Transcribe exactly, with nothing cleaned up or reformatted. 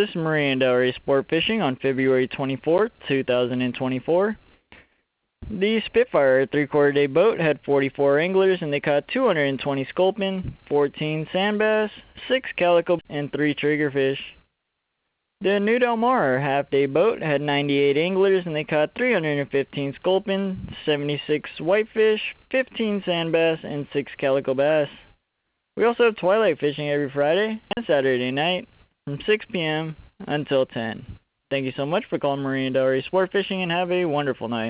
This is Marie and Delray Sport Fishing on February twenty-fourth, two thousand twenty-four. The Spitfire three-quarter day boat had forty-four anglers and they caught two hundred twenty sculpin, fourteen sand bass, six calico, and three triggerfish. The New Del Mar half-day boat had ninety-eight anglers and they caught three hundred fifteen sculpin, seventy-six whitefish, fifteen sand bass, and six calico bass. We also have twilight fishing every Friday and Saturday night from six p m until ten. Thank you so much for calling Marie and Delray Sport Fishing and have a wonderful night.